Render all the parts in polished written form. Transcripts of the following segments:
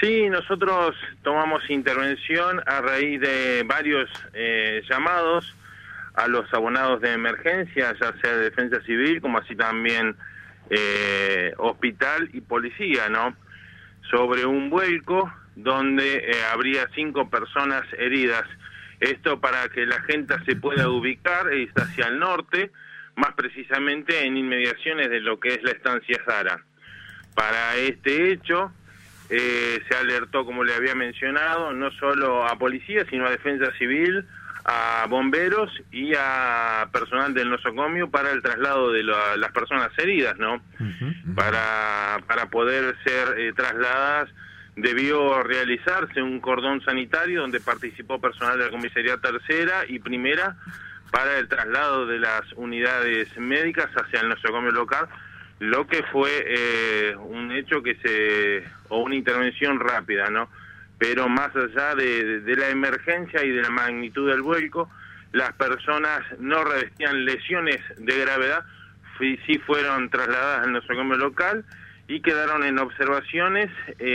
Sí, nosotros tomamos intervención a raíz de varios llamados a los abonados de emergencia, ya sea de Defensa Civil, como así también hospital y policía, ¿no? Sobre un vuelco donde habría 5 personas heridas. Esto para que la gente se pueda ubicar, es hacia el norte, más precisamente en inmediaciones de lo que es la estancia Zara. Para este hecho se alertó, como le había mencionado, no solo a policía, sino a Defensa Civil, a bomberos y a personal del nosocomio para el traslado de las personas heridas, ¿no? Para poder ser trasladadas, debió realizarse un cordón sanitario donde participó personal de la comisaría tercera y primera para el traslado de las unidades médicas hacia el nosocomio local, lo que fue un hecho o una intervención rápida, ¿no? Pero más allá de la emergencia y de la magnitud del vuelco, las personas no revestían lesiones de gravedad, sí fueron trasladadas al nosocomio local y quedaron en observaciones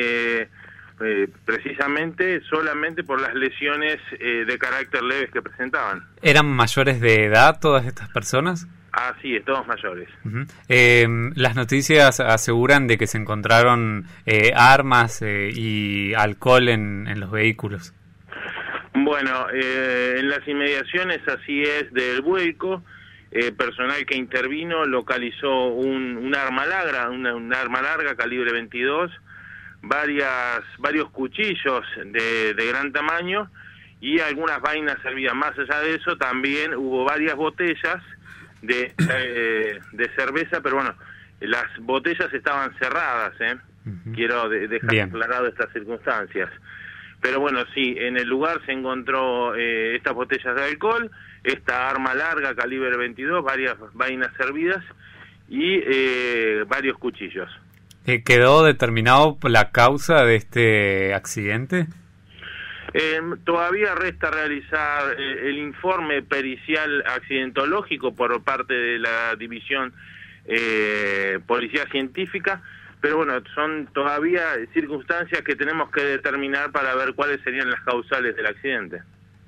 precisamente solamente por las lesiones de carácter leves que presentaban. ¿Eran mayores de edad todas estas personas? Así es, todos mayores. Las noticias aseguran de que se encontraron armas y alcohol en los vehículos. Bueno, en las inmediaciones, así es, del vuelco, personal que intervino localizó un arma larga, una arma larga calibre 22, varios cuchillos de gran tamaño y algunas vainas servidas. Más allá de eso, también hubo varias botellas de cerveza, pero bueno, las botellas estaban cerradas, quiero dejar aclarado estas circunstancias. Pero bueno, sí, en el lugar se encontró estas botellas de alcohol, esta arma larga calibre 22, varias vainas servidas y varios cuchillos. ¿Quedó determinado la causa de este accidente? Todavía resta realizar el informe pericial accidentológico por parte de la división Policía Científica, pero bueno, son todavía circunstancias que tenemos que determinar para ver cuáles serían las causales del accidente.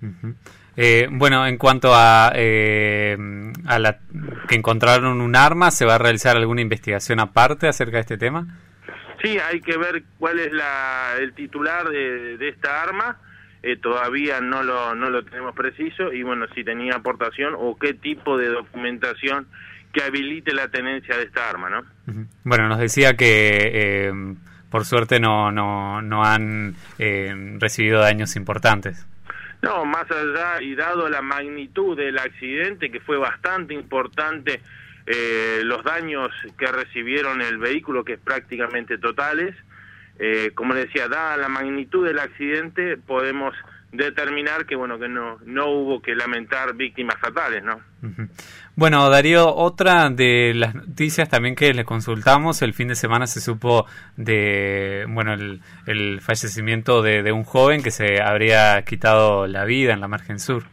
Bueno, en cuanto a que encontraron un arma, ¿se va a realizar alguna investigación aparte acerca de este tema? Sí, hay que ver cuál es el titular de esta arma. Todavía no lo tenemos preciso y bueno, si tenía aportación o qué tipo de documentación que habilite la tenencia de esta arma, ¿no? Bueno, nos decía que por suerte no han recibido daños importantes. No, más allá y dado la magnitud del accidente, que fue bastante importante, los daños que recibieron el vehículo, que es prácticamente totales, como le decía, dada la magnitud del accidente, podemos determinar que bueno, que no hubo que lamentar víctimas fatales, ¿no? Bueno, Darío, otra de las noticias también que le consultamos, el fin de semana se supo de el fallecimiento de un joven que se habría quitado la vida en la margen sur.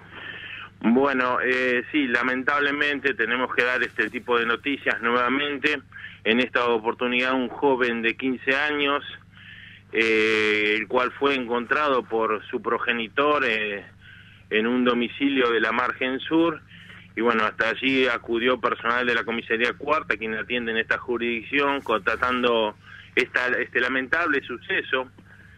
Bueno, sí, lamentablemente tenemos que dar este tipo de noticias nuevamente. En esta oportunidad un joven de 15 años, el cual fue encontrado por su progenitor en un domicilio de la margen sur, y bueno, hasta allí acudió personal de la comisaría cuarta, quien atiende en esta jurisdicción, constatando este lamentable suceso,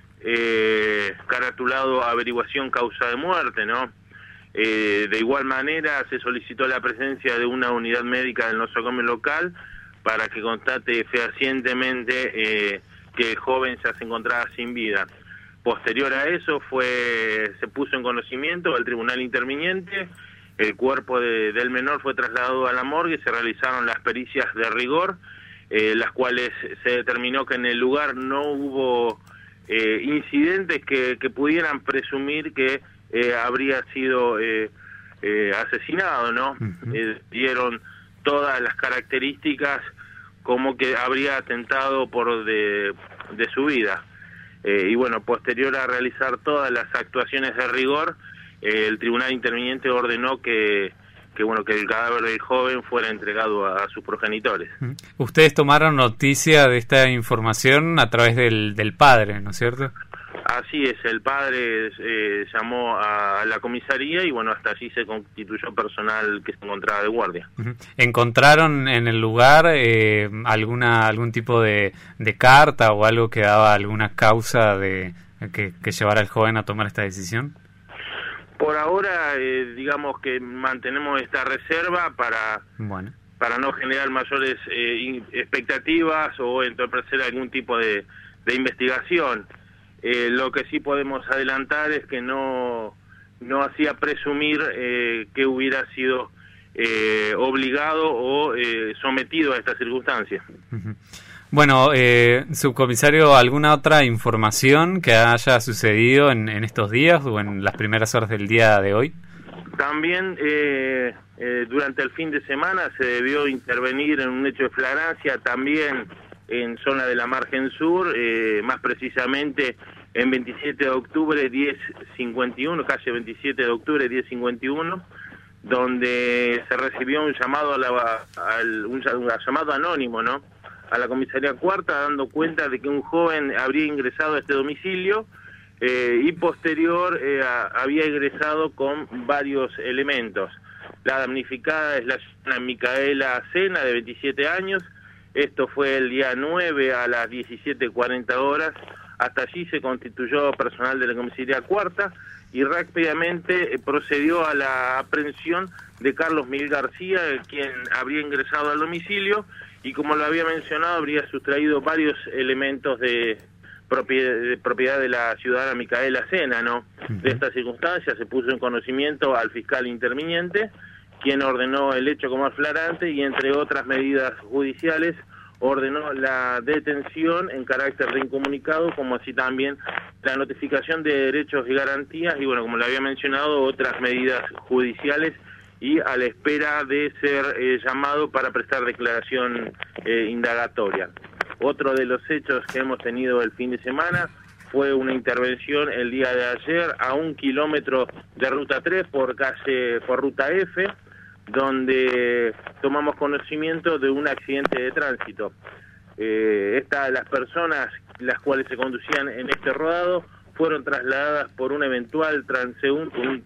caratulado averiguación causa de muerte, ¿no? De igual manera se solicitó la presencia de una unidad médica del nosocomio local para que constate fehacientemente que el joven ya se encontraba sin vida. Posterior a eso se puso en conocimiento del tribunal interviniente, el cuerpo del menor fue trasladado a la morgue, se realizaron las pericias de rigor, las cuales se determinó que en el lugar no hubo incidentes que pudieran presumir que habría sido asesinado, ¿no? Dieron todas las características como que habría atentado de su vida. Y bueno, posterior a realizar todas las actuaciones de rigor, el tribunal interviniente ordenó que que el cadáver del joven fuera entregado a sus progenitores. Ustedes tomaron noticia de esta información a través del padre, ¿no es cierto? Así es, el padre llamó a la comisaría y bueno, hasta allí se constituyó personal que se encontraba de guardia. ¿Encontraron en el lugar algún tipo de carta o algo que daba alguna causa de que llevara al joven a tomar esta decisión? Por ahora, digamos que mantenemos esta reserva para no generar mayores expectativas o entorpecer algún tipo de investigación. Lo que sí podemos adelantar es que no hacía presumir que hubiera sido obligado o sometido a esta circunstancia. Bueno, subcomisario, ¿alguna otra información que haya sucedido en estos días o en las primeras horas del día de hoy? También durante el fin de semana se debió intervenir en un hecho de flagrancia también en zona de la margen sur, más precisamente en 27 de octubre 1051, calle 27 de octubre 1051, donde se recibió un llamado un llamado anónimo, ¿no?, a la comisaría cuarta, dando cuenta de que un joven habría ingresado a este domicilio y posterior había ingresado con varios elementos. La damnificada es la señora Micaela Sena, de 27 años. Esto fue el día 9 a las 17:40 horas. Hasta allí se constituyó personal de la comisaría cuarta y rápidamente procedió a la aprehensión de Carlos Miguel García, quien habría ingresado al domicilio y, como lo había mencionado, habría sustraído varios elementos de propiedad de la ciudadana Micaela Sena, ¿no? De esta circunstancia se puso en conocimiento al fiscal interviniente, quien ordenó el hecho como flagrante y, entre otras medidas judiciales, ordenó la detención en carácter de incomunicado, como así también la notificación de derechos y garantías y, bueno, como le había mencionado, otras medidas judiciales y a la espera de ser llamado para prestar declaración indagatoria. Otro de los hechos que hemos tenido el fin de semana fue una intervención el día de ayer a 1 kilómetro de Ruta 3 por Ruta F, donde tomamos conocimiento de un accidente de tránsito. Las personas las cuales se conducían en este rodado fueron trasladadas por un eventual transeúnte,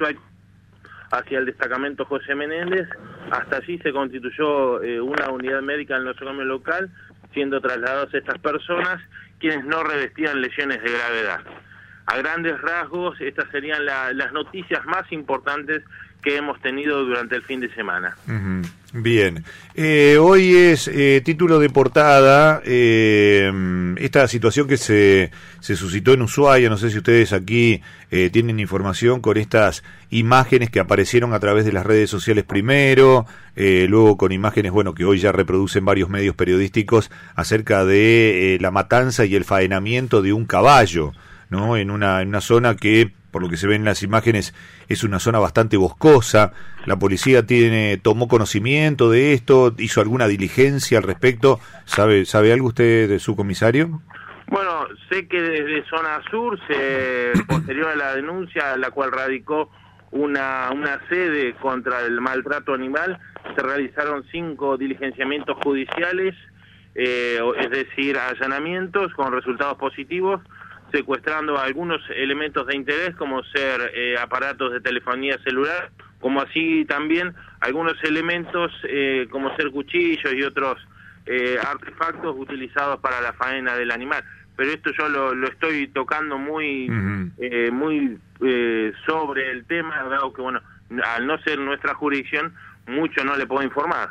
hacia el destacamento José Menéndez. Hasta allí se constituyó una unidad médica en el nosocomio local, siendo trasladados estas personas, quienes no revestían lesiones de gravedad. A grandes rasgos, estas serían las noticias más importantes que hemos tenido durante el fin de semana. Bien. Hoy es título de portada esta situación que se suscitó en Ushuaia. No sé si ustedes aquí tienen información con estas imágenes que aparecieron a través de las redes sociales primero, luego con imágenes, bueno, que hoy ya reproducen varios medios periodísticos acerca de la matanza y el faenamiento de un caballo, ¿no? En una zona que, por lo que se ve en las imágenes, es una zona bastante boscosa. La policía tomó conocimiento de esto, hizo alguna diligencia al respecto. ¿Sabe algo usted de su comisario? Bueno, sé que desde zona sur, posterior a la denuncia, la cual radicó una sede contra el maltrato animal, se realizaron 5 diligenciamientos judiciales, es decir, allanamientos con resultados positivos, secuestrando algunos elementos de interés, como ser aparatos de telefonía celular, como así también algunos elementos como ser cuchillos y otros artefactos utilizados para la faena del animal. Pero esto yo lo estoy tocando muy sobre el tema, dado que, bueno, al no ser nuestra jurisdicción, mucho no le puedo informar.